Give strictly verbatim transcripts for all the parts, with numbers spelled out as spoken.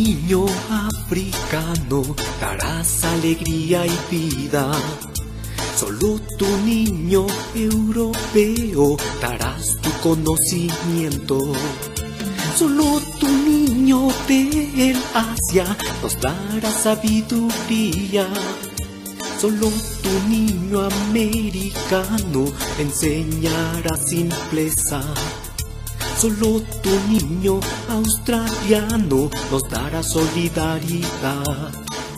niño africano darás alegría y vida. Solo tu niño europeo darás tu conocimiento. Solo tu niño del Asia nos dará sabiduría. Solo tu niño americano enseñará simpleza. Solo tu niño australiano nos dará solidaridad.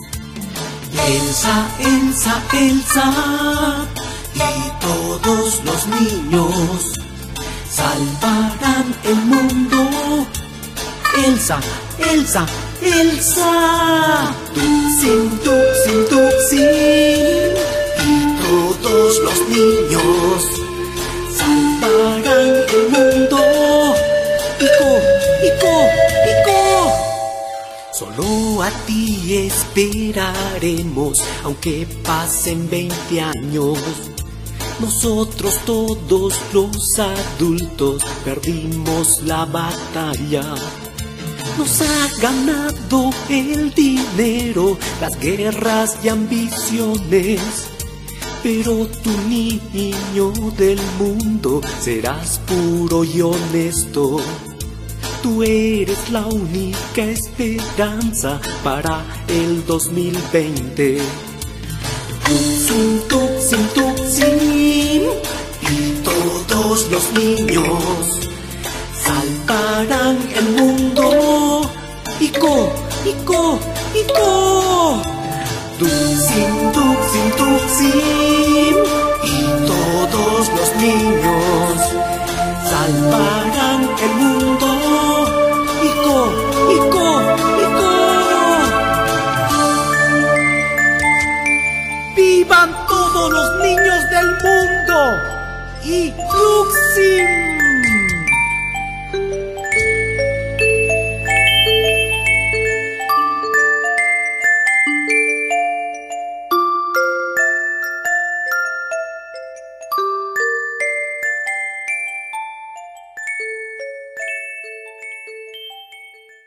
Elsa, Elsa, Elsa y todos los niños salvarán el mundo. Elsa, Elsa, Elsa, Tuxin, Tuxin, Tuxin y todos los niños salvarán el mundo. Ico, Ico, Ico. Solo a ti esperaremos, aunque pasen veinte años. Nosotros todos los adultos perdimos la batalla. Nos ha ganado el dinero, las guerras y ambiciones. Pero tu niño del mundo serás puro y honesto. Tú eres la única esperanza para el dos mil veinte. Tuxin, Tuxin, Tuxin y todos los niños salvarán el mundo. Ico, Ico, Ico. Tuxin, Tuxin, Tuxin y todos los niños salvarán el mundo. Ico, Ico, Ico. ¡Vivan todos los niños del mundo! ¡Y Tuxin!